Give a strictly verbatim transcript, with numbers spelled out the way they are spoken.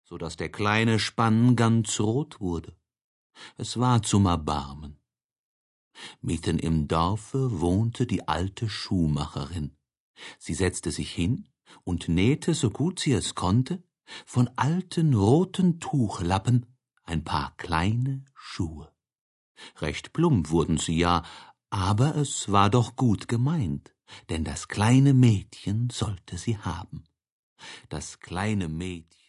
so daß der kleine Spann ganz rot wurde. Es war zum Erbarmen. Mitten im Dorfe wohnte die alte Schuhmacherin. Sie setzte sich hin und nähte, so gut sie es konnte, von alten roten Tuchlappen ein paar kleine Schuhe. Recht plump wurden sie ja, aber es war doch gut gemeint, denn das kleine Mädchen sollte sie haben. Das kleine Mädchen